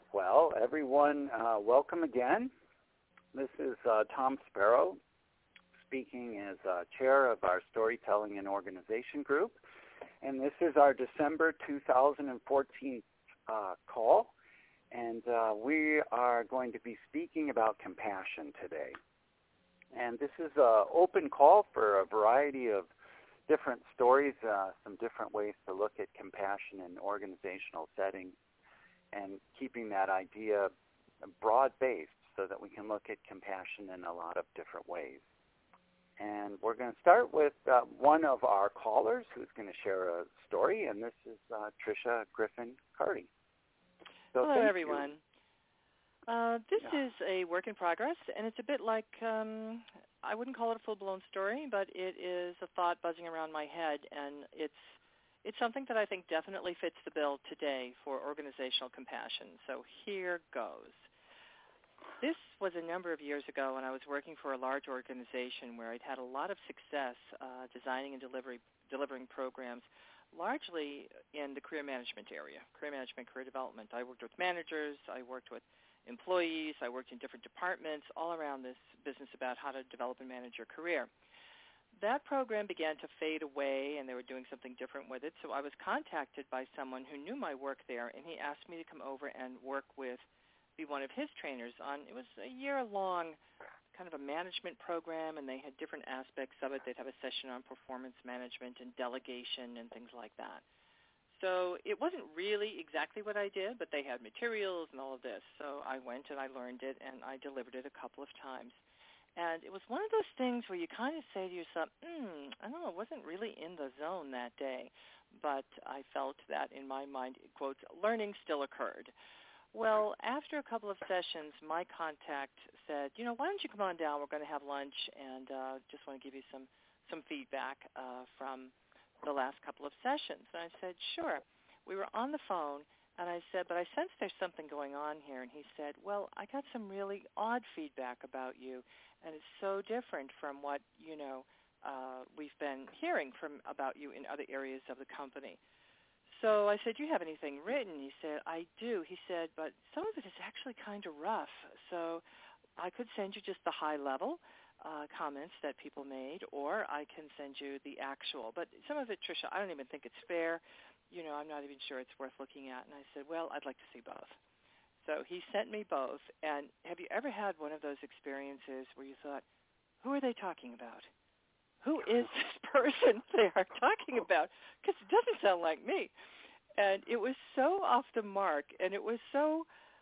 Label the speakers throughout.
Speaker 1: Well, everyone, welcome again. This is Tom Sparrow speaking as chair of our Storytelling and Organization Group. And this is our December 2014 call. And we are going to be speaking about compassion today. And this is an open call for a variety of different stories, some different ways to look at compassion in organizational settings, and keeping that idea broad-based so that we can look at compassion in a lot of different ways. And we're going to start with one of our callers who's going to share a story, and this is Tricia Griffin-Carty. So
Speaker 2: hello, everyone. This is a work in progress, and it's a bit like, I wouldn't call it a full-blown story, but it is a thought buzzing around my head, and it's something that I think definitely fits the bill today for organizational compassion. So here goes. This was a number of years ago when I was working for a large organization where I'd had a lot of success designing and delivering programs, largely in the career management area, career management, career development. I worked with managers, I worked with employees, I worked in different departments all around this business about how to develop and manage your career. That program began to fade away, and they were doing something different with it, so I was contacted by someone who knew my work there, and he asked me to come over and be one of his trainers on, it was a year-long kind of a management program, and they had different aspects of it. They'd have a session on performance management and delegation and things like that. So it wasn't really exactly what I did, but they had materials and all of this. So I went and I learned it, and I delivered it a couple of times. And it was one of those things where you kind of say to yourself, I don't know, I wasn't really in the zone that day. But I felt that in my mind, quote, learning still occurred. Well, after a couple of sessions, my contact said, why don't you come on down? We're going to have lunch, and just want to give you some feedback from the last couple of sessions. And I said, sure. We were on the phone, and I said, but I sense there's something going on here. And he said, well, I got some really odd feedback about you, and it's so different from what, we've been hearing about you in other areas of the company. So I said, do you have anything written? He said, I do. He said, but some of it is actually kind of rough. So I could send you just the high-level comments that people made, or I can send you the actual. But some of it, Tricia, I don't even think it's fair. I'm not even sure it's worth looking at. And I said, well, I'd like to see both. So he sent me both. And have you ever had one of those experiences where you thought, who are they talking about? Who is this person they are talking about? Because it doesn't sound like me. And it was so off the mark, and it was so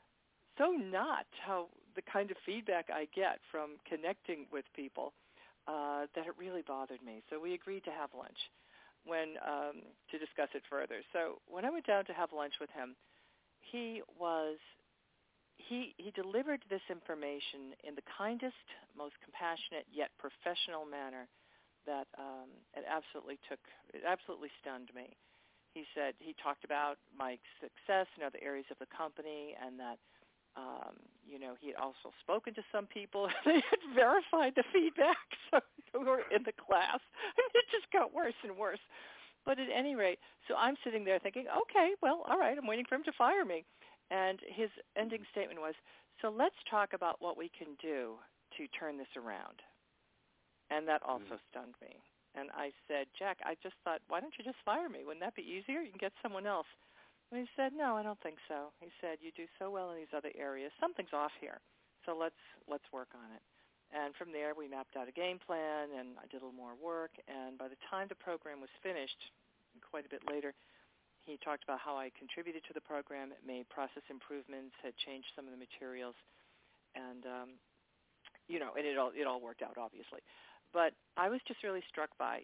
Speaker 2: not how the kind of feedback I get from connecting with people that it really bothered me. So we agreed to have lunch to discuss it further. So when I went down to have lunch with him, he delivered this information in the kindest, most compassionate yet professional manner that it absolutely stunned me. He said he talked about my success in other areas of the company, and that he had also spoken to some people. They had verified the feedback, so we were in the class. It just got worse and worse. But at any rate, so I'm sitting there thinking, okay, well, all right, I'm waiting for him to fire me. And his ending statement was, so let's talk about what we can do to turn this around. And that also stunned me. And I said, Jack, I just thought, why don't you just fire me? Wouldn't that be easier? You can get someone else. And he said, no, I don't think so. He said, you do so well in these other areas. Something's off here. So let's work on it. And from there, we mapped out a game plan, and I did a little more work. And by the time the program was finished, quite a bit later, he talked about how I contributed to the program, made process improvements, had changed some of the materials, and and it all worked out, obviously. But I was just really struck by,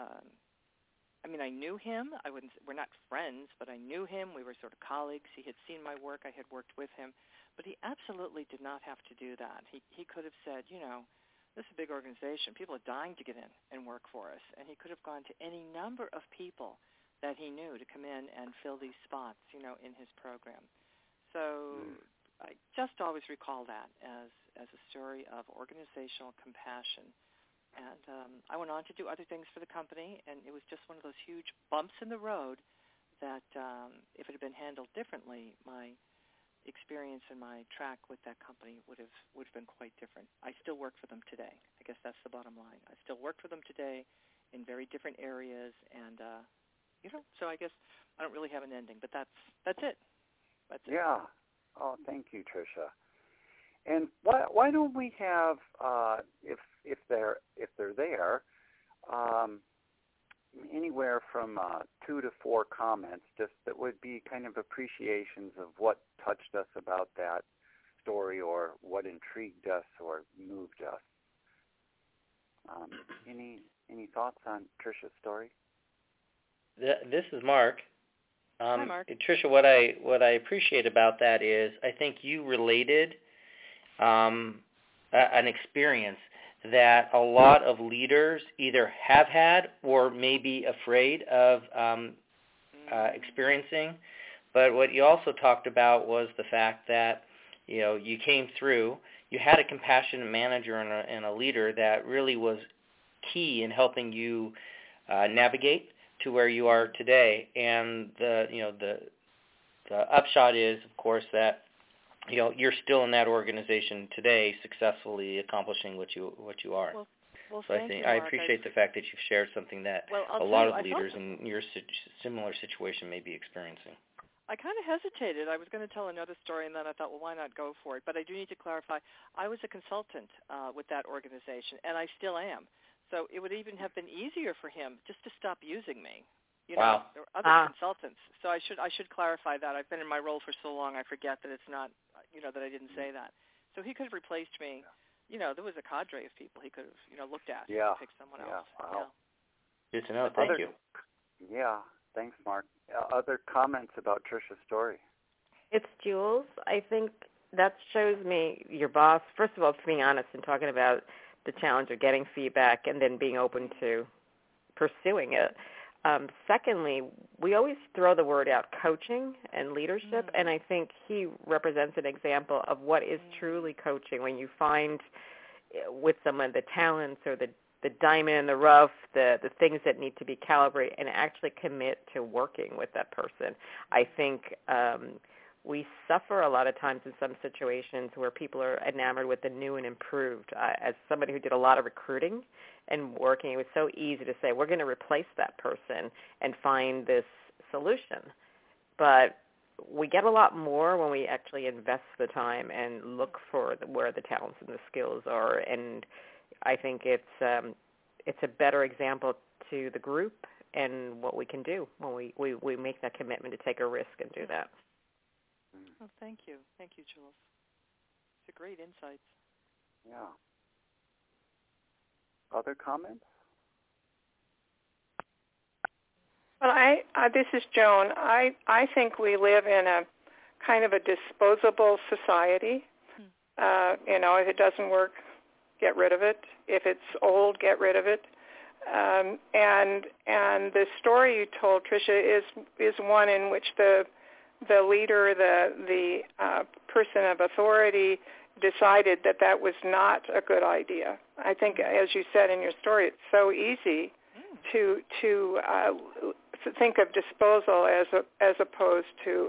Speaker 2: I knew him. We're not friends, but I knew him. We were sort of colleagues. He had seen my work. I had worked with him. But he absolutely did not have to do that. He could have said, this is a big organization. People are dying to get in and work for us. And he could have gone to any number of people that he knew to come in and fill these spots, in his program. So I just always recall that as a story of organizational compassion. And I went on to do other things for the company, and it was just one of those huge bumps in the road that if it had been handled differently, my experience and my track with that company would have been quite different. I still work for them today. I guess that's the bottom line. I still work for them today in very different areas, and so I guess I don't really have an ending, but that's it. That's it.
Speaker 1: Yeah. Oh, thank you, Tricia. And why don't we have, if they're there, anywhere from 2 to 4 comments, just that would be kind of appreciations of what touched us about that story or what intrigued us or moved us. Any thoughts on Tricia's story?
Speaker 3: This is Mark.
Speaker 2: Hi, Mark.
Speaker 3: Tricia, what I appreciate about that is I think you related an experience that a lot of leaders either have had or may be afraid of experiencing. But what you also talked about was the fact that you came through, you had a compassionate manager and a leader that really was key in helping you navigate to where you are today. And the upshot is, of course, that you're still in that organization today, successfully accomplishing what you are.
Speaker 2: Well,
Speaker 3: so I appreciate the fact that you've shared something that a lot of leaders in your similar situation may be experiencing.
Speaker 2: I kind of hesitated. I was going to tell another story, and then I thought, well, why not go for it? But I do need to clarify. I was a consultant with that organization, and I still am. So it would even have been easier for him just to stop using me.
Speaker 3: Wow.
Speaker 2: There were other consultants. So I should clarify that. I've been in my role for so long, I forget that it's not, that I didn't say that. So he could have replaced me. There was a cadre of people he could have, looked at and picked someone else.
Speaker 1: Wow.
Speaker 3: Good to know. Thank you.
Speaker 1: Yeah. Thanks, Mark. Other comments about Tricia's story?
Speaker 4: It's Jules. I think that shows me your boss, first of all, being honest and talking about the challenge of getting feedback and then being open to pursuing it. Secondly, we always throw the word out, coaching and leadership, and I think he represents an example of what is truly coaching, when you find with someone the talents or the diamond in the rough, the things that need to be calibrated, and actually commit to working with that person. I think we suffer a lot of times in some situations where people are enamored with the new and improved. As somebody who did a lot of recruiting and working, it was so easy to say, we're going to replace that person and find this solution. But we get a lot more when we actually invest the time and look for where the talents and the skills are. And I think it's a better example to the group and what we can do when we make that commitment to take a risk and do that.
Speaker 2: Oh, thank you. Thank you, Jules. It's a great insight.
Speaker 1: Yeah. Other comments?
Speaker 5: Well, this is Joan. I think we live in a kind of a disposable society. If it doesn't work, get rid of it. If it's old, get rid of it. And the story you told, Tricia, is one in which the leader, the person of authority, decided that was not a good idea. I think, as you said in your story, it's so easy to think of disposal as opposed to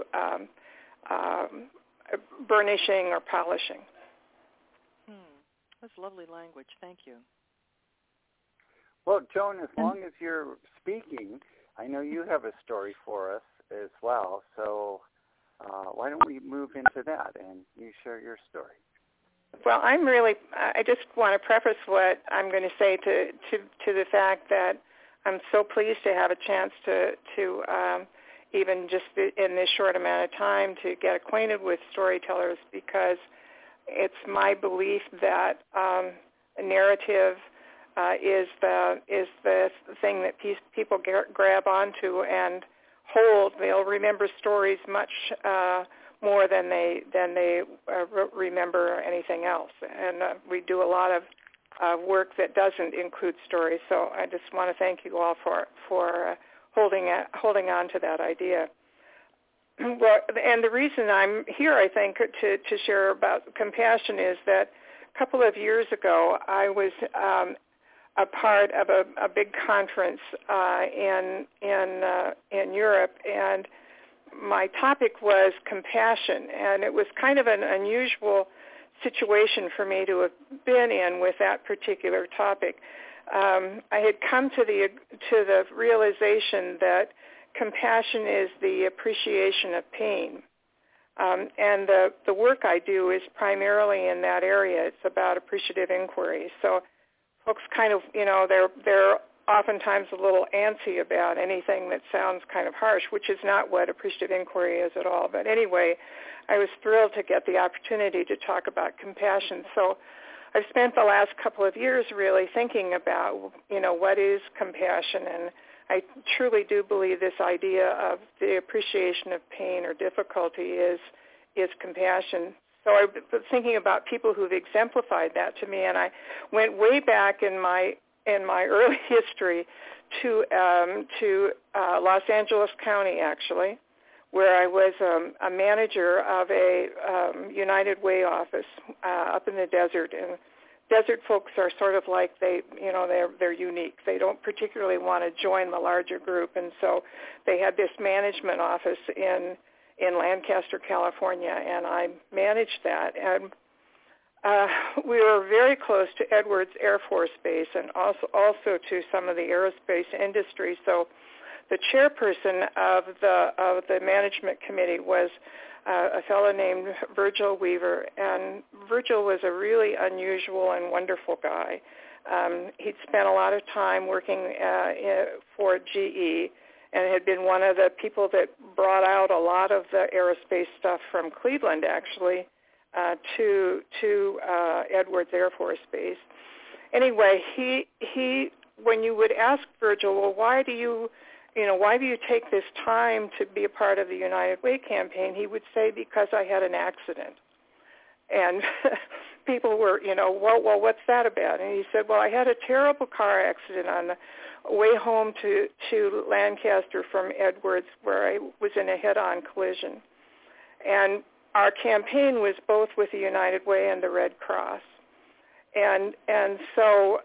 Speaker 5: burnishing or polishing.
Speaker 2: That's lovely language. Thank you.
Speaker 1: Well, Joan, as long as you're speaking, I know you have a story for us as well. So why don't we move into that and you share your story?
Speaker 5: Well, I just want to preface what I'm going to say to the fact that I'm so pleased to have a chance to even just in this short amount of time to get acquainted with storytellers, because it's my belief that narrative is the thing that people grab onto and hold. They'll remember stories much more than they remember anything else. And we do a lot of work that doesn't include stories. So I just want to thank you all for holding on to that idea. Well, and the reason I'm here, I think, to share about compassion is that a couple of years ago I was a part of a big conference in Europe, and my topic was compassion, and it was kind of an unusual situation for me to have been in with that particular topic. I had come to the realization that compassion is the appreciation of pain. And the work I do is primarily in that area. It's about appreciative inquiry. So folks kind of, they're oftentimes a little antsy about anything that sounds kind of harsh, which is not what appreciative inquiry is at all. But anyway, I was thrilled to get the opportunity to talk about compassion. So I've spent the last couple of years really thinking about, what is compassion, and I truly do believe this idea of the appreciation of pain or difficulty is compassion. So I was thinking about people who've exemplified that to me, and I went way back in my early history to Los Angeles County, actually, where I was a manager of a United Way office up in the desert. And desert folks are sort of like they're unique. They don't particularly want to join the larger group, and so they had this management office in Lancaster, California, and I managed that. And we were very close to Edwards Air Force Base and also to some of the aerospace industry. So the chairperson of the management committee was a fellow named Virgil Weaver, and Virgil was a really unusual and wonderful guy. He'd spent a lot of time working for GE and had been one of the people that brought out a lot of the aerospace stuff from Cleveland, actually, to Edwards Air Force Base. Anyway, he when you would ask Virgil, well, why do you take this time to be a part of the United Way campaign? He would say, because I had an accident. And people were, well, what's that about? And he said, well, I had a terrible car accident on the way home to Lancaster from Edwards, where I was in a head-on collision. And our campaign was both with the United Way and the Red Cross. And so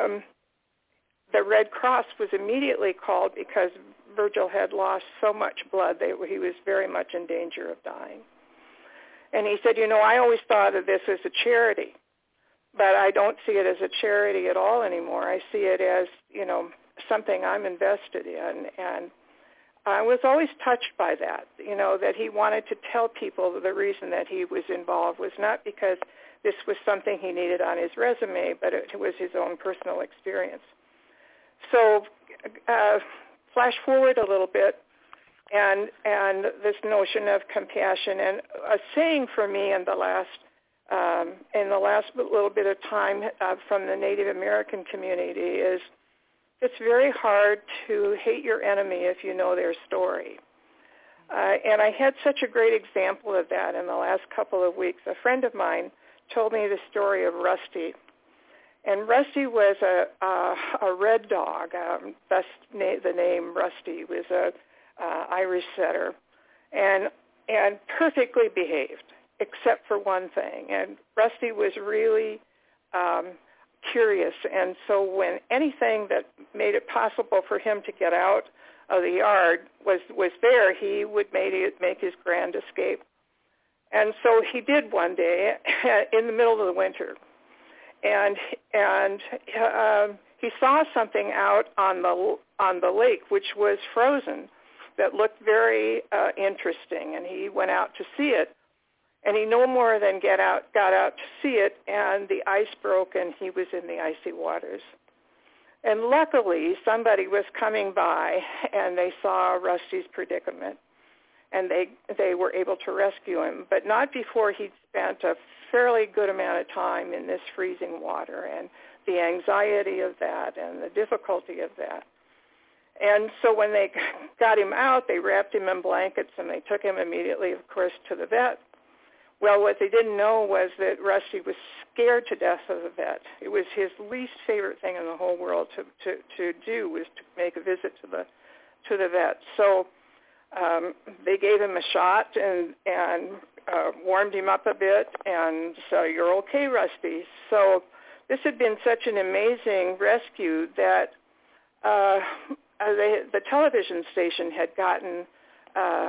Speaker 5: the Red Cross was immediately called because Virgil had lost so much blood that he was very much in danger of dying. And he said, I always thought of this as a charity, but I don't see it as a charity at all anymore. I see it as, something I'm invested in. And I was always touched by that, that he wanted to tell people the reason that he was involved was not because this was something he needed on his resume, but it was his own personal experience. So flash forward a little bit, and this notion of compassion, and a saying for me in the last little bit of time from the Native American community is, it's very hard to hate your enemy if you know their story. And I had such a great example of that in the last couple of weeks. A friend of mine told me the story of Rusty. And Rusty was a red dog. Thus the name Rusty was a Irish setter, and perfectly behaved, except for one thing. And Rusty was really curious, and so when anything that made it possible for him to get out of the yard was there, he would make his grand escape. And so he did one day in the middle of the winter. And he saw something out on the lake which was frozen that looked very interesting, and he went out to see it. And he no more than got out to see it, and the ice broke, and he was in the icy waters. And luckily, somebody was coming by, and they saw Rusty's predicament, and they were able to rescue him, but not before he'd spent a fairly good amount of time in this freezing water, and the anxiety of that and the difficulty of that. And so when they got him out, they wrapped him in blankets, and they took him immediately, of course, to the vet. Well, what they didn't know was that Rusty was scared to death of the vet. It was his least favorite thing in the whole world to do was to make a visit to the vet. So they gave him a shot and warmed him up a bit, and so, you're okay, Rusty. So this had been such an amazing rescue that the television station had gotten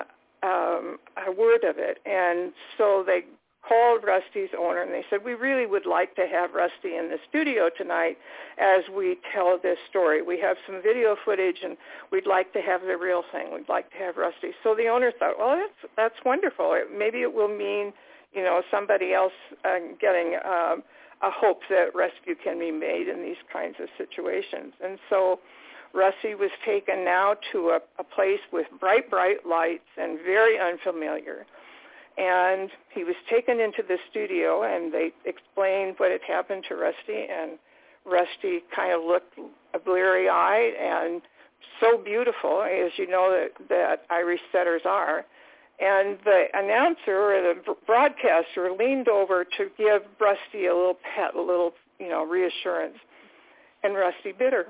Speaker 5: a word of it. And so they called Rusty's owner, and they said, we really would like to have Rusty in the studio tonight as we tell this story. We have some video footage, and we'd like to have the real thing. We'd like to have Rusty. So the owner thought, well, that's wonderful. Maybe it will mean, somebody else getting a hope that rescue can be made in these kinds of situations. And so Rusty was taken now to a place with bright, bright lights and very unfamiliar. And he was taken into the studio, and they explained what had happened to Rusty, and Rusty kind of looked bleary-eyed and so beautiful, as you know that Irish setters are. And the announcer or the broadcaster leaned over to give Rusty a little pet, a little, reassurance, and Rusty bit her.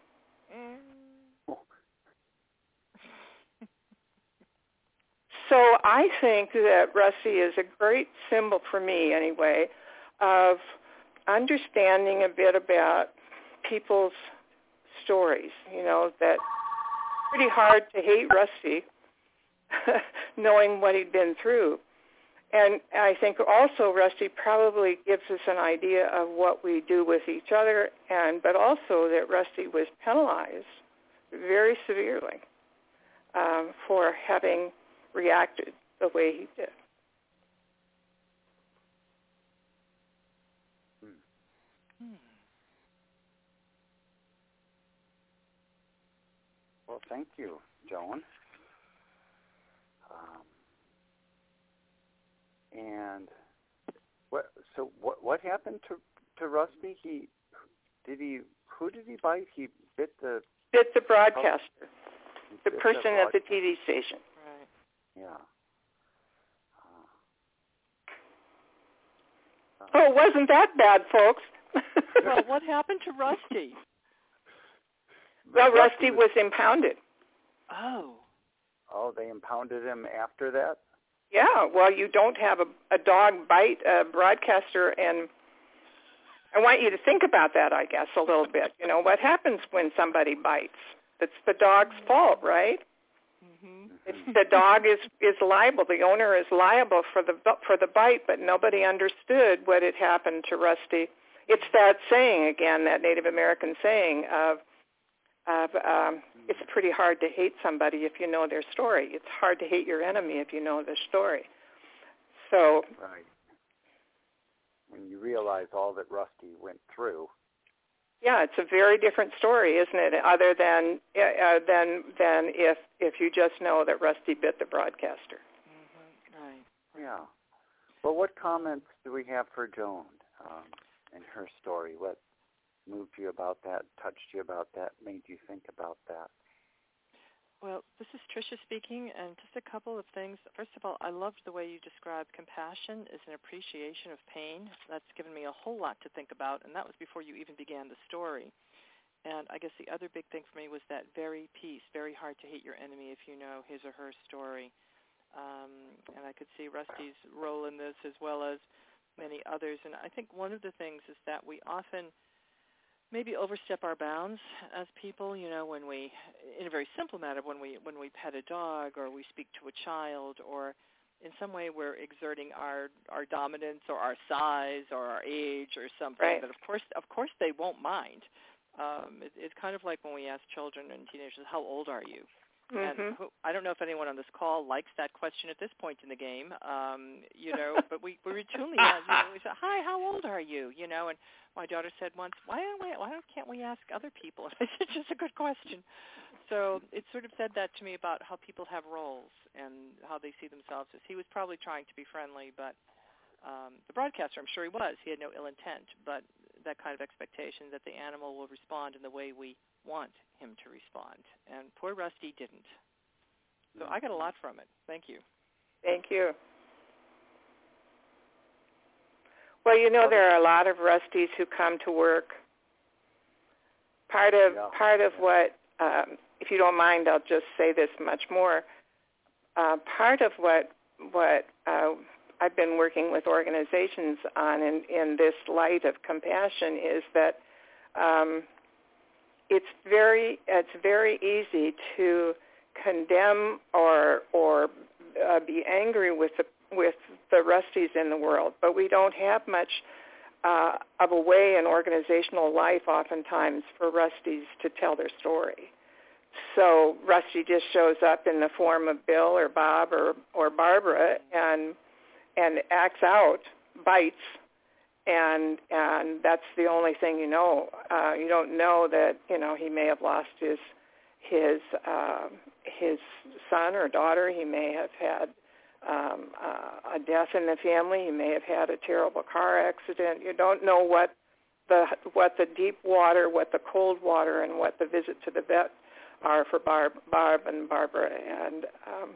Speaker 5: So I think that Rusty is a great symbol for me, anyway, of understanding a bit about people's stories. That it's pretty hard to hate Rusty, knowing what he'd been through. And I think also Rusty probably gives us an idea of what we do with each other, but also that Rusty was penalized very severely for having reacted the way he did.
Speaker 1: Well, thank you, Joan. And what happened to Rusty? Who did he bite? He bit the
Speaker 5: broadcaster, the person at the TV station.
Speaker 1: Yeah.
Speaker 5: Oh, wasn't that bad, folks?
Speaker 2: Well, what happened to Rusty?
Speaker 5: Well, Rusty was impounded.
Speaker 2: Oh.
Speaker 1: Oh, they impounded him after that?
Speaker 5: Yeah, well, you don't have a dog bite a broadcaster, and I want you to think about that, I guess, a little bit. What happens when somebody bites? It's the dog's fault, right? The dog is liable. The owner is liable for the bite, but nobody understood what had happened to Rusty. It's that saying again, that Native American saying of it's pretty hard to hate somebody if you know their story. It's hard to hate your enemy if you know their story. So
Speaker 1: right. When you realize all that Rusty went through.
Speaker 5: Yeah, it's a very different story, isn't it? Other than if you just know that Rusty bit the broadcaster.
Speaker 2: Right.
Speaker 1: Yeah. Well, what comments do we have for Joan and her story? What moved you about that, touched you about that, made you think about that?
Speaker 2: Well, this is Tricia speaking, and just a couple of things. First of all, I loved the way you described compassion as an appreciation of pain. That's given me a whole lot to think about, and that was before you even began the story. And I guess the other big thing for me was that very piece, very hard to hate your enemy if you know his or her story. And I could see Rusty's role in this as well as many others. And I think one of the things is that we often maybe overstep our bounds as people, when we, in a very simple matter, when we pet a dog or we speak to a child, or in some way we're exerting our dominance or our size or our age or something.
Speaker 5: Right.
Speaker 2: But of course they won't mind. It's kind of like when we ask children and teenagers, how old are you? And I don't know if anyone on this call likes that question at this point in the game, but we routinely ask, we say, hi, how old are you? And my daughter said once, why can't we ask other people? I said, it's just a good question. So it sort of said that to me about how people have roles and how they see themselves as. He was probably trying to be friendly, but the broadcaster, I'm sure he was. He had no ill intent, but that kind of expectation that the animal will respond in the way we want him to respond. And poor Rusty didn't. So I got a lot from it. Thank you.
Speaker 5: Thank you. Well, there are a lot of Rusties who come to work. Part of what, if you don't mind, I'll just say this much more. Part of what I've been working with organizations on in this light of compassion is that it's very easy to condemn or be angry with the Rusties in the world, but we don't have much of a way in organizational life oftentimes for Rusties to tell their story. So Rusty just shows up in the form of Bill or Bob or Barbara and acts out, bites, and that's the only thing you know. You don't know that he may have lost his son or daughter. He may have had a death in the family. He may have had a terrible car accident. You don't know what the deep water, what the cold water, and what the visit to the vet are for Barb and Barbara. And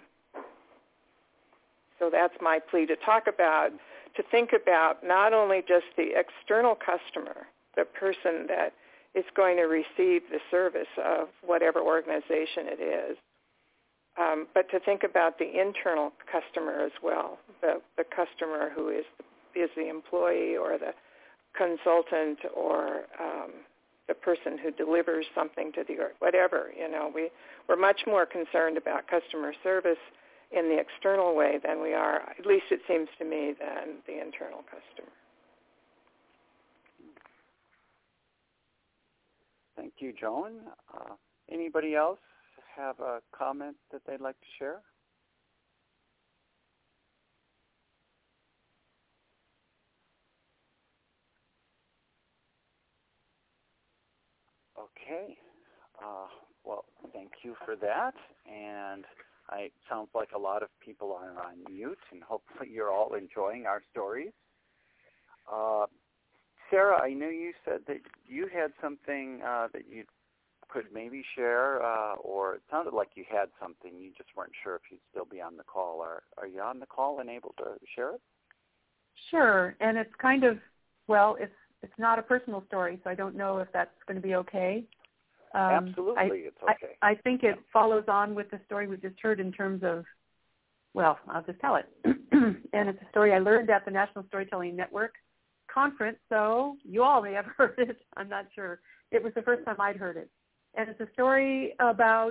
Speaker 5: so that's my plea, to think about not only just the external customer, the person that is going to receive the service of whatever organization it is, but to think about the internal customer as well, the customer who is the employee or the consultant or the person who delivers something to the whatever. We're much more concerned about customer service in the external way than we are, at least it seems to me, than the internal customer.
Speaker 1: Thank you, Joan. Anybody else have a comment that they'd like to share? Okay. Well, thank you for that. And it sounds like a lot of people are on mute, and hopefully you're all enjoying our stories. Sarah, I know you said that you had something that you could maybe share, or it sounded like you had something. You just weren't sure if you'd still be on the call. Are you on the call and able to share it?
Speaker 6: Sure, and it's kind of, it's not a personal story, so I don't know if that's going to be okay.
Speaker 1: Absolutely, it's okay.
Speaker 6: I think it follows on with the story we just heard in terms of, I'll just tell it. And it's a story I learned at the National Storytelling Network conference, so you all may have heard it. I'm not sure. It was the first time I'd heard it. And it's a story about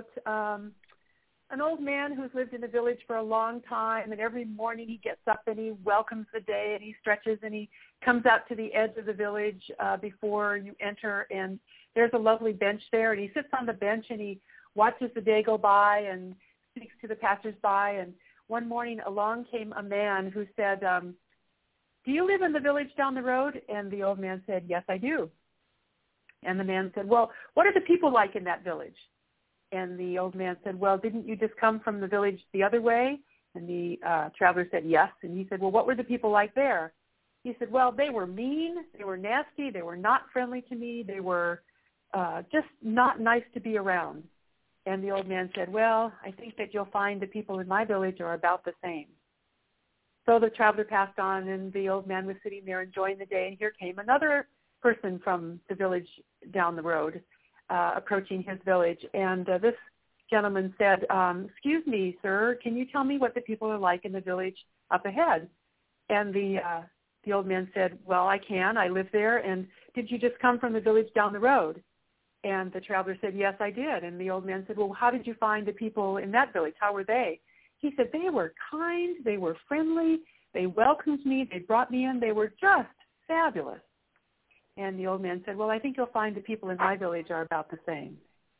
Speaker 6: an old man who's lived in the village for a long time, and every morning he gets up and he welcomes the day, and he stretches, and he comes out to the edge of the village before you enter, and there's a lovely bench there, and he sits on the bench and he watches the day go by and speaks to the passersby. And one morning along came a man who said, do you live in the village down the road? And the old man said, yes, I do. And the man said, well, what are the people like in that village? And the old man said, well, didn't you just come from the village the other way? And the traveler said, yes. And he said, well, what were the people like there? He said, well, they were mean, they were nasty, they were not friendly to me, they were just not nice to be around. And the old man said, well, I think that you'll find the people in my village are about the same. So the traveler passed on, and the old man was sitting there enjoying the day, and here came another person from the village down the road, approaching his village. And this gentleman said, excuse me, sir, can you tell me what the people are like in the village up ahead? And the old man said, well, I can. I live there. And did you just come from the village down the road? And the traveler said, yes, I did. And the old man said, well, how did you find the people in that village? How were they? He said, they were kind, they were friendly, they welcomed me, they brought me in, they were just fabulous. And the old man said, well, I think you'll find the people in my village are about the same.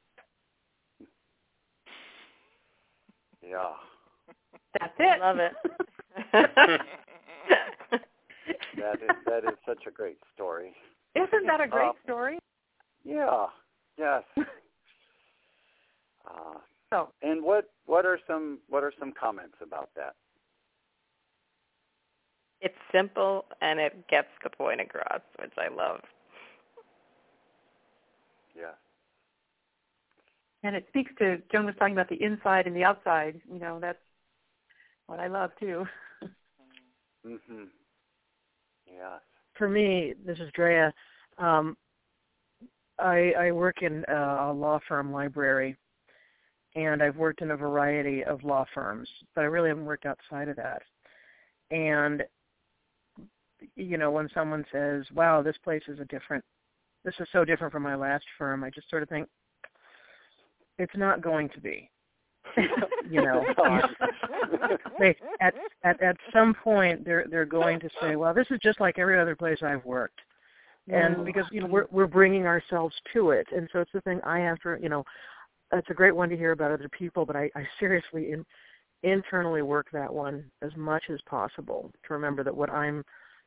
Speaker 1: Yeah.
Speaker 6: That's it.
Speaker 4: Love it.
Speaker 1: That is such a great story.
Speaker 6: Isn't that a great story?
Speaker 1: Yeah. Yes.
Speaker 6: So.
Speaker 1: And what are some comments about that?
Speaker 4: It's simple and it gets the point across, which I love.
Speaker 1: Yeah.
Speaker 6: And it speaks to, Joan was talking about the inside and the outside. That's what I love too.
Speaker 1: Mhm. Yeah.
Speaker 7: For me, this is Drea. I work in a law firm library, and I've worked in a variety of law firms, but I really haven't worked outside of that. And, when someone says, wow, this place is this is so different from my last firm, I just sort of think, it's not going to be. You know, at some point they're going to say, well, this is just like every other place I've worked. And because, you know, we're bringing ourselves to it. And so it's the thing I have to, you know, it's a great one to hear about other people, but I seriously internally work that one as much as possible to remember that what I'm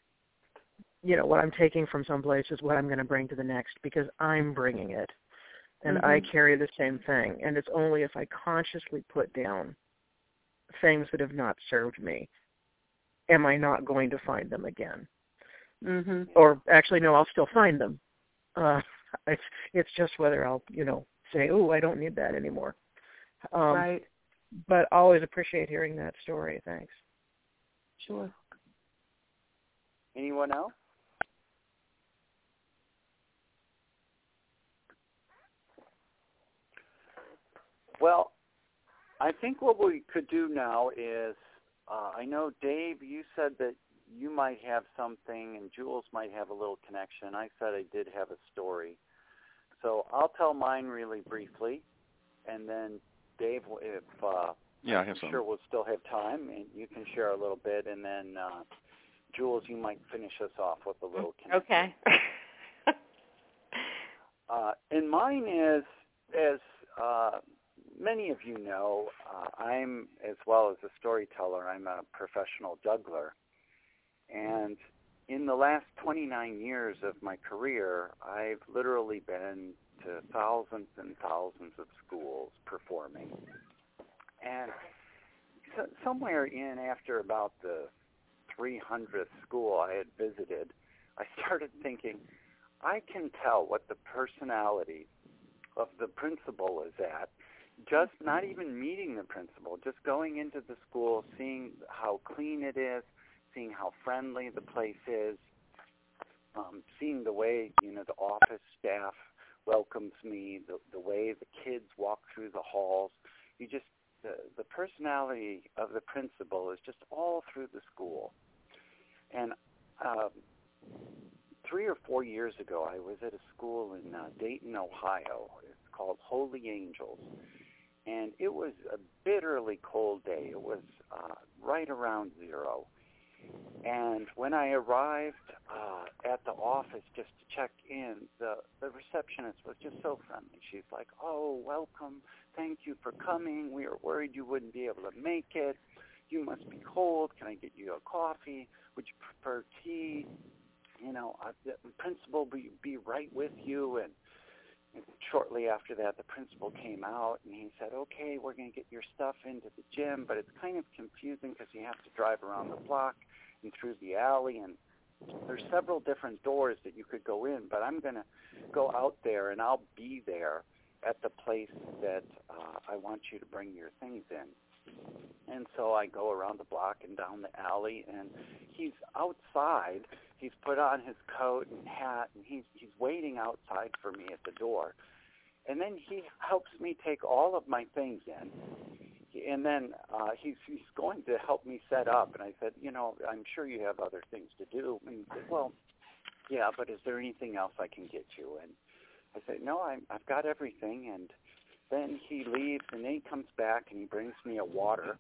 Speaker 7: taking from someplace is what I'm going to bring to the next, because I'm bringing it. And I carry the same thing. And it's only if I consciously put down things that have not served me, am I not going to find them again. Or actually, no, I'll still find them. It's just whether I'll, you know, say, oh, I don't need that anymore.
Speaker 6: Right.
Speaker 7: But always appreciate hearing that story. Thanks.
Speaker 6: Sure.
Speaker 1: Anyone else? Well, I think what we could do now is, I know, Dave, you said that you might have something and Jules might have a little connection. I said I did have a story. So I'll tell mine really briefly, and then Dave, if
Speaker 8: I have some.
Speaker 1: Sure we'll still have time, and you can share a little bit, and then Jules, you might finish us off with a little connection.
Speaker 4: Okay.
Speaker 1: And mine is, as many of you know, I'm, as well as a storyteller, I'm a professional juggler. And in the last 29 years of my career, I've literally been to thousands and thousands of schools performing. And somewhere in, after about the 300th school I had visited, I started thinking, I can tell what the personality of the principal is at, just not even meeting the principal, just going into the school, seeing how clean it is, seeing how friendly the place is, seeing the way, you know, the office staff welcomes me, the way the kids walk through the halls. You just, the personality of the principal is just all through the school. And 3 or 4 years ago, I was at a school in Dayton, Ohio. It's called Holy Angels. And it was a bitterly cold day. It was right around 0. And when I arrived at the office just to check in, the receptionist was just so friendly. She's like, oh, welcome. Thank you for coming. We were worried you wouldn't be able to make it. You must be cold. Can I get you a coffee? Would you prefer tea? You know, the principal will be right with you. And shortly after that, the principal came out, and he said, okay, we're going to get your stuff into the gym, but it's kind of confusing because you have to drive around the block and through the alley, and there's several different doors that you could go in, but I'm going to go out there, and I'll be there at the place that I want you to bring your things in. And so I go around the block and down the alley, and he's outside. He's put on his coat and hat, and he's waiting outside for me at the door. And then he helps me take all of my things in. And then he's going to help me set up. And I said, you know, I'm sure you have other things to do. And he said, well, yeah, but is there anything else I can get you? And I said, no, I've got everything. And then he leaves, and then he comes back, and he brings me a water.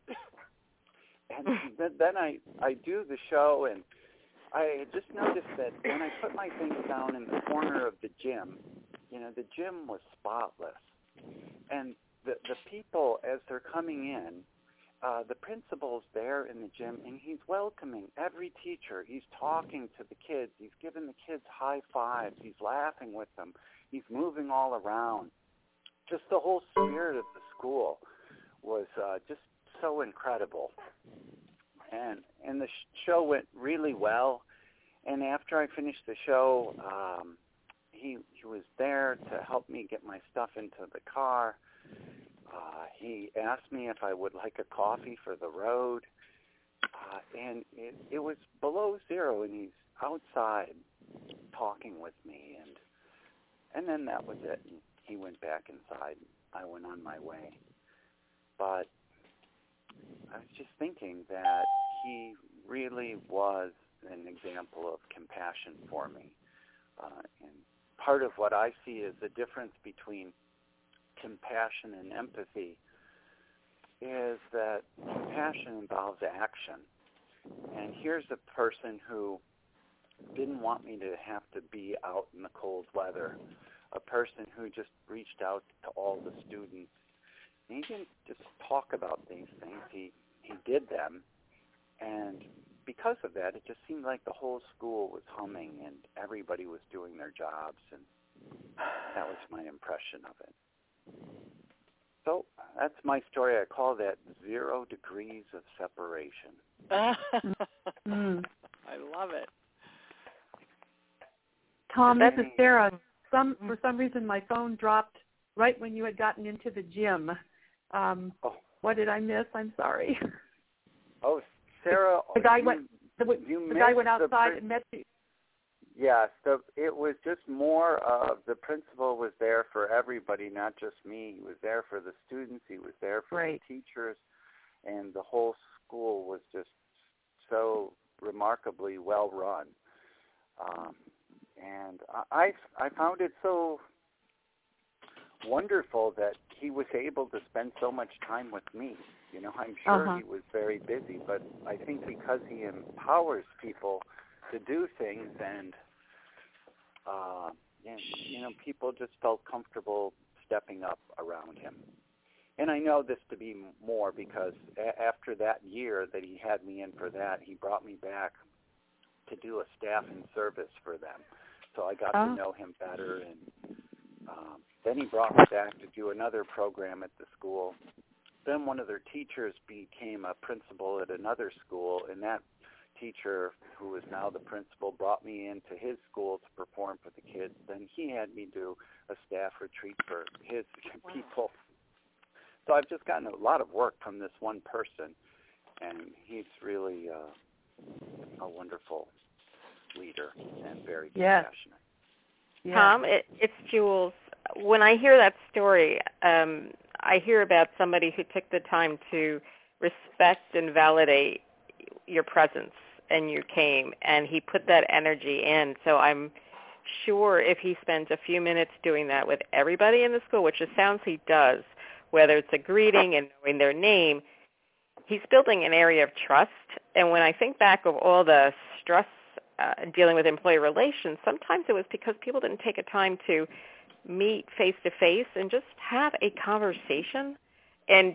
Speaker 1: And then I do the show, and I just noticed that when I put my things down in the corner of the gym, you know, the gym was spotless. And the people, as they're coming in, the principal's there in the gym, and he's welcoming every teacher. He's talking to the kids. He's giving the kids high fives. He's laughing with them. He's moving all around. Just the whole spirit of the school was just so incredible. And the show went really well. And after I finished the show, he was there to help me get my stuff into the car. He asked me if I would like a coffee for the road. And it was below 0, and he's outside talking with me. And then that was it. And he went back inside. I went on my way. But I was just thinking that he really was an example of compassion for me. And part of what I see is the difference between compassion and empathy is that compassion involves action. And here's a person who didn't want me to have to be out in the cold weather, a person who just reached out to all the students. And he didn't just talk about these things, he did them. And because of that, it just seemed like the whole school was humming and everybody was doing their jobs, and that was my impression of it. So that's my story. I call that 0 degrees of separation.
Speaker 2: I love it.
Speaker 6: Tom, this is Sarah. For some reason, my phone dropped right when you had gotten into the gym. What did I miss? I'm sorry.
Speaker 1: Oh, Sarah,
Speaker 6: the guy went outside and met you.
Speaker 1: Yes, it was just more of the principal was there for everybody, not just me. He was there for the students. He was there for the teachers, and the whole school was just so remarkably well run. And I found it so wonderful that he was able to spend so much time with me. You know, I'm sure he was very busy, but I think because he empowers people to do things, and you know, people just felt comfortable stepping up around him. And I know this to be more because after that year that he had me in for that, he brought me back to do a staff in service for them. So I got to know him better, and then he brought me back to do another program at the school. Then one of their teachers became a principal at another school, and that teacher, who is now the principal, brought me into his school to perform for the kids. Then he had me do a staff retreat for his people. So I've just gotten a lot of work from this one person, and he's really a wonderful leader and very compassionate.
Speaker 4: Yeah. Tom, it's Jules. When I hear that story, I hear about somebody who took the time to respect and validate your presence, and you came, and he put that energy in. So I'm sure if he spends a few minutes doing that with everybody in the school, which it sounds he does, whether it's a greeting and knowing their name, he's building an area of trust. And when I think back of all the stress dealing with employee relations, sometimes it was because people didn't take a time to meet face-to-face and just have a conversation and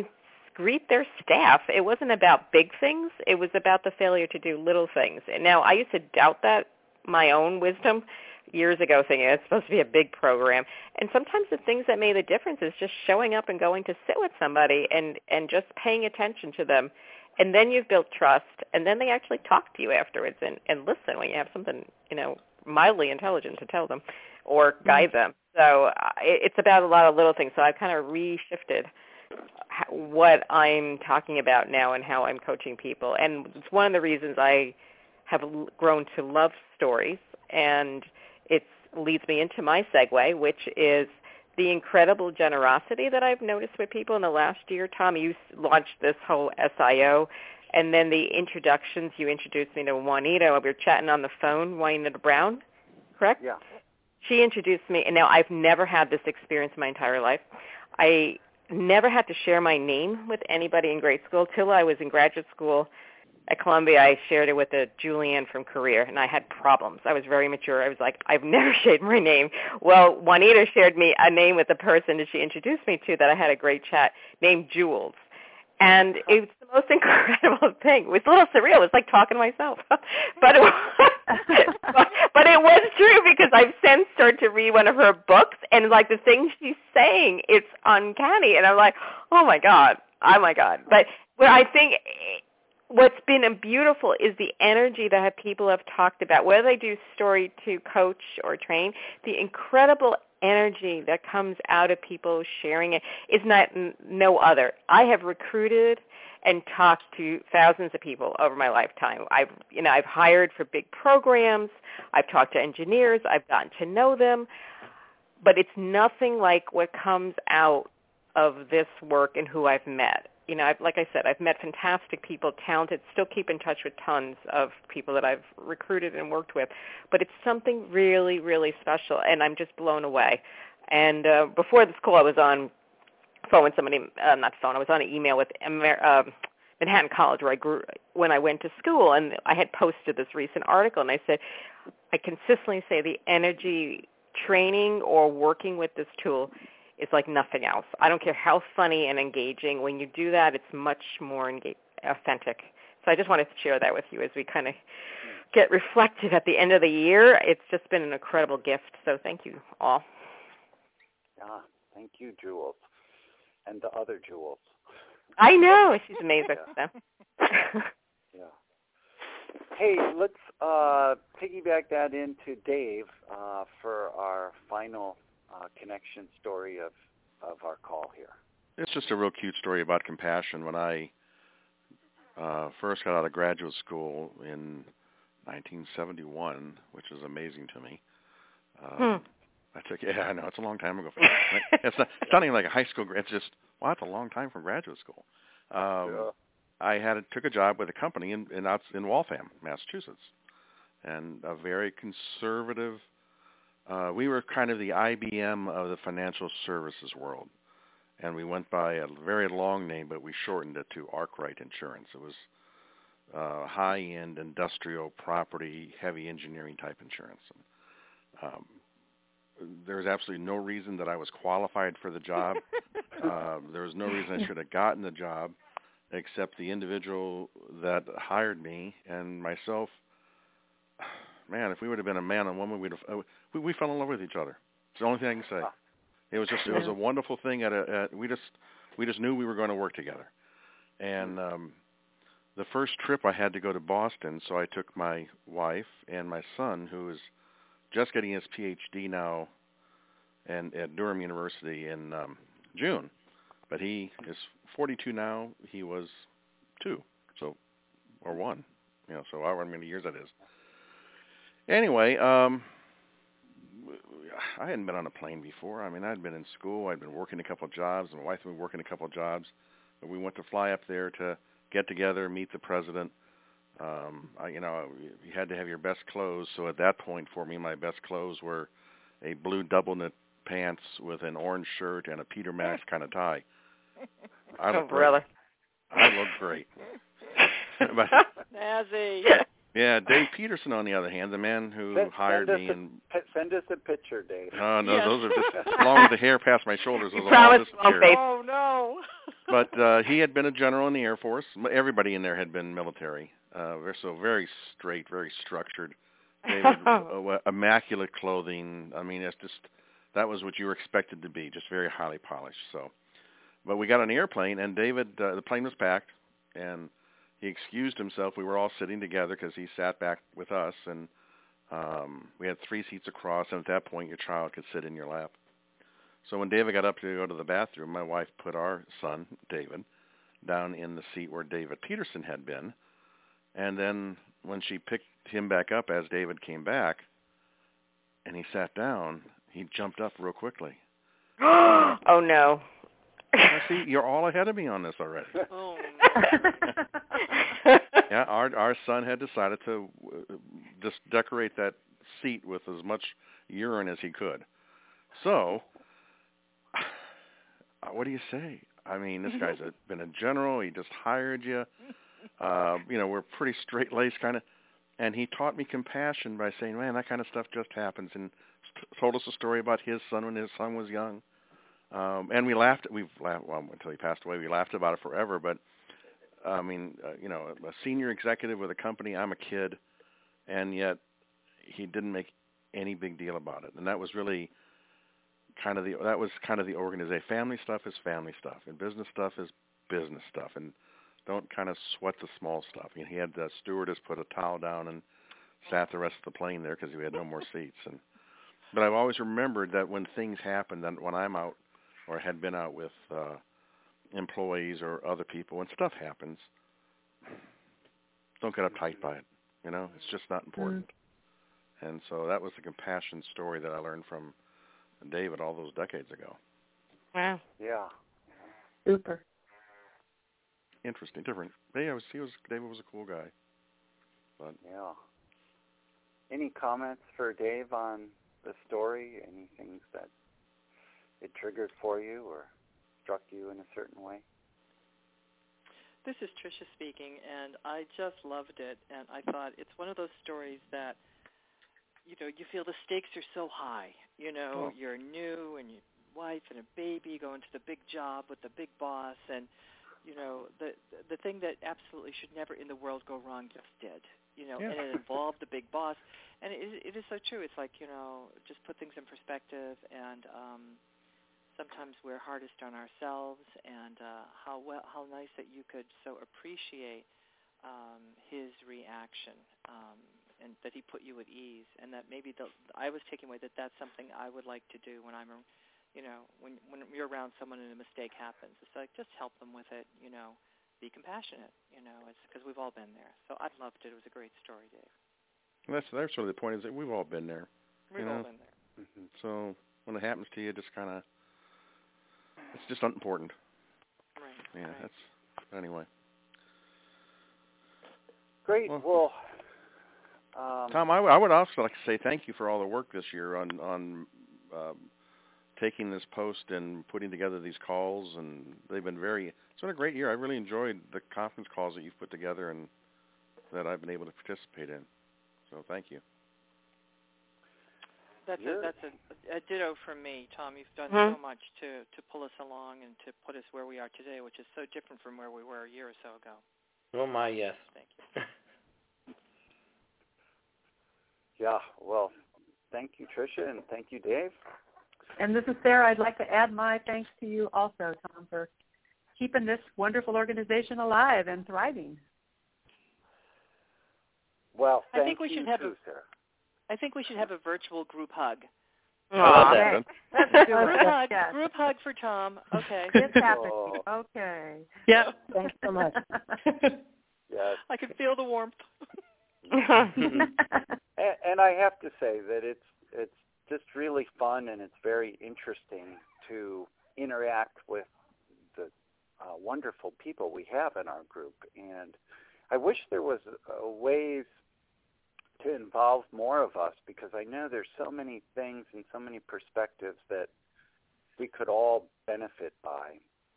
Speaker 4: greet their staff. It wasn't about big things. It was about the failure to do little things. And now I used to doubt that, my own wisdom, years ago, thinking it's supposed to be a big program. And sometimes the things that made the difference is just showing up and going to sit with somebody and just paying attention to them. And then you've built trust, and then they actually talk to you afterwards and listen when you have something, you know, mildly intelligent to tell them or guide them. So it's about a lot of little things. So I've kind of reshifted what I'm talking about now and how I'm coaching people. And it's one of the reasons I have grown to love stories, and it leads me into my segue, which is the incredible generosity that I've noticed with people in the last year. Tom, you launched this whole SIO, and then the introductions, you introduced me to Juanita. We were chatting on the phone, Juanita Brown, correct?
Speaker 1: Yeah.
Speaker 4: She introduced me, and now I've never had this experience in my entire life. I never had to share my name with anybody in grade school till I was in graduate school at Columbia. I shared it with a Julianne from Career, and I had problems. I was very mature. I was like, I've never shared my name. Well, Juanita shared me a name with the person that she introduced me to that I had a great chat named Jules. And it was the most incredible thing. It was a little surreal. It was like talking to myself. But it was true because I've since started to read one of her books, and like the things she's saying, it's uncanny. And I'm like, oh my God. But where I think what's been beautiful is the energy that people have talked about, whether they do story to coach or train, the incredible energy that comes out of people sharing it is no other. I have recruited and talked to thousands of people over my lifetime. I've hired for big programs. I've talked to engineers. I've gotten to know them. But it's nothing like what comes out of this work and who I've met. You know, like I said, I've met fantastic people, talented, still keep in touch with tons of people that I've recruited and worked with. But it's something really, really special, and I'm just blown away. And before this call, I was on phone with somebody, not phone, I was on an email with Manhattan College where I grew when I went to school, and I had posted this recent article, and I said, I consistently say the energy training or working with this tool is like nothing else. I don't care how funny and engaging. When you do that, it's much more authentic. So I just wanted to share that with you as we kind of get reflected at the end of the year. It's just been an incredible gift. So thank you all.
Speaker 1: Yeah, thank you, Jules, and the other Jules.
Speaker 4: I know. She's amazing.
Speaker 1: Yeah. Yeah. Hey, let's piggyback that into Dave for our final connection story of our call here.
Speaker 8: It's just a real cute story about compassion. When I first got out of graduate school in 1971, which is amazing to me. I know, it's a long time ago. It's not even like a high school grad. It's just, wow, it's a long time from graduate school. I took a job with a company in Waltham, Massachusetts, and a very conservative. We were kind of the IBM of the financial services world, and we went by a very long name, but we shortened it to Arkwright Insurance. It was high-end industrial property, heavy engineering type insurance. There was absolutely no reason that I was qualified for the job. There was no reason I should have gotten the job, except the individual that hired me and myself. Man, if we would have been a man and woman, we fell in love with each other. It's the only thing I can say. It was a wonderful thing. We just knew we were going to work together. And the first trip I had to go to Boston, so I took my wife and my son, who is just getting his PhD now and at Durham University in June. But he is 42 now. He was 2, or 1. So however many years that is. Anyway, I hadn't been on a plane before. I mean, I'd been in school. I'd been working a couple of jobs. My wife had been working a couple of jobs. But we went to fly up there to get together, meet the president. You had to have your best clothes. So at that point for me, my best clothes were a blue double knit pants with an orange shirt and a Peter Max kind of tie. I looked great. I looked great. But,
Speaker 2: Nazi.
Speaker 8: Yeah, Dave Peterson, on the other hand, the man who hired me,
Speaker 1: send us a picture, Dave.
Speaker 8: Oh no, those are just along with the hair past my shoulders. Those
Speaker 4: all
Speaker 8: disappeared.
Speaker 2: Oh no!
Speaker 8: But he had been a general in the Air Force. Everybody in there had been military. So very straight, very structured. David, immaculate clothing. I mean, it's just that was what you were expected to be, just very highly polished. So, but we got on the airplane, and David, the plane was packed, and he excused himself. We were all sitting together because he sat back with us, and we had 3 seats across, and at that point your child could sit in your lap. So when David got up to go to the bathroom, my wife put our son, David, down in the seat where David Peterson had been, and then when she picked him back up as David came back, and he sat down, he jumped up real quickly.
Speaker 4: Oh, no.
Speaker 8: See, you're all ahead of me on this already.
Speaker 2: Oh,
Speaker 8: Yeah, our son had decided to just decorate that seat with as much urine as he could. So, what do you say? I mean, this guy's been a general. He just hired you. We're pretty straight-laced kind of. And he taught me compassion by saying, man, that kind of stuff just happens. And told us a story about his son when his son was young. And we've laughed, well, until he passed away, we laughed about it forever. But, I mean, a senior executive with a company, I'm a kid, and yet he didn't make any big deal about it. And that was really kind of the organization. Family stuff is family stuff, and business stuff is business stuff. And don't kind of sweat the small stuff. He had the stewardess put a towel down and sat the rest of the plane there because we had no more seats. But I've always remembered that when things happen, then when I'm out or had been out with employees or other people, when stuff happens, don't get uptight by it. It's just not important. And so that was the compassion story that I learned from David all those decades ago.
Speaker 4: Wow.
Speaker 1: Yeah.
Speaker 6: Super.
Speaker 8: Interesting, different. David was a cool guy. But
Speaker 1: yeah. Any comments for Dave on the story? Any things that it triggered for you or struck you in a certain way?
Speaker 2: This is Tricia speaking, and I just loved it. And I thought it's one of those stories that, you feel the stakes are so high. You're new and your wife and a baby going to the big job with the big boss, and the thing that absolutely should never in the world go wrong just did. And it involved the big boss, and it is so true. It's like just put things in perspective, and sometimes we're hardest on ourselves, and how nice that you could so appreciate his reaction, and that he put you at ease, and that maybe I was taking away that that's something I would like to do when I'm, when you're around someone and a mistake happens. It's like just help them with it, be compassionate, it's because we've all been there. So I loved it. It was a great story, Dave.
Speaker 8: That's sort of the point, is that we've all been there.
Speaker 2: We've all been there.
Speaker 1: Mm-hmm.
Speaker 8: So when it happens to you, just kind of, it's just unimportant.
Speaker 2: Right.
Speaker 8: Yeah,
Speaker 2: right.
Speaker 8: that's, anyway.
Speaker 1: Great. Well,
Speaker 8: Tom, I would also like to say thank you for all the work this year on taking this post and putting together these calls, and they've been it's been a great year. I really enjoyed the conference calls that you've put together and that I've been able to participate in. So thank you.
Speaker 2: That's a ditto from me, Tom. You've done so much to pull us along and to put us where we are today, which is so different from where we were a year or so ago.
Speaker 3: Oh my, yes.
Speaker 2: Thank you.
Speaker 1: Yeah, well, thank you, Tricia, and thank you, Dave.
Speaker 6: And this is Sarah. I'd like to add my thanks to you also, Tom, for keeping this wonderful organization alive and thriving.
Speaker 1: Well,
Speaker 2: I think we should have
Speaker 1: Sarah.
Speaker 2: I think we should have a virtual group hug.
Speaker 3: I
Speaker 6: Let's do
Speaker 2: Group
Speaker 6: it.
Speaker 2: hug.
Speaker 6: Yes.
Speaker 2: Group hug for Tom. Okay.
Speaker 6: It's happening. Okay.
Speaker 7: Yep. Thanks so much.
Speaker 1: Yes.
Speaker 2: I can feel the warmth.
Speaker 1: And I have to say that it's just really fun, and it's very interesting to interact with the wonderful people we have in our group. And I wish there was ways to involve more of us, because I know there's so many things and so many perspectives that we could all benefit by,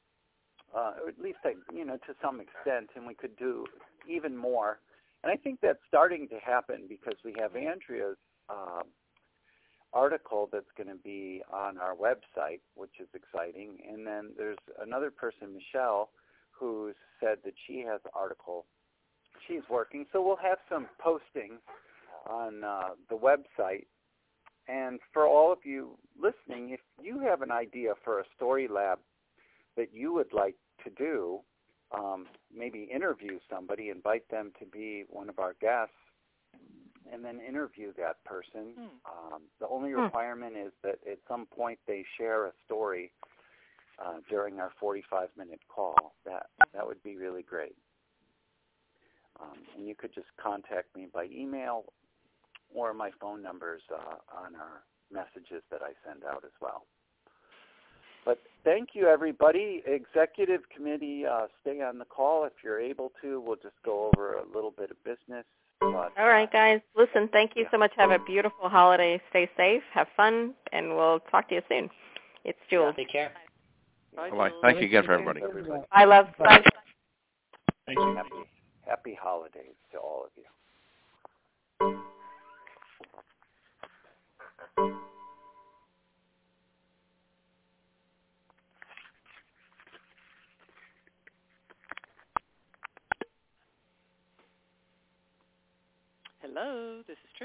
Speaker 1: or at least to some extent, and we could do even more. And I think that's starting to happen, because we have Andrea's article that's going to be on our website, which is exciting. And then there's another person, Michelle, who said that she has an article she's working. So we'll have some postings on the website. And for all of you listening, if you have an idea for a story lab that you would like to do, maybe interview somebody, invite them to be one of our guests, and then interview that person. The only requirement is that at some point they share a story during our 45-minute call. That would be really great. And you could just contact me by email, or my phone number's on our messages that I send out as well. But thank you, everybody. Executive committee, stay on the call if you're able to. We'll just go over a little bit of business. But,
Speaker 4: all right, guys. Listen, thank you so much. Have a beautiful holiday. Stay safe. Have fun. And we'll talk to you soon. It's Jules.
Speaker 3: Take care.
Speaker 8: Bye. Thank you again for everybody.
Speaker 4: Bye, love. Bye.
Speaker 8: Thank you.
Speaker 1: Happy holidays to all of you.
Speaker 2: Hello, this is Tricia.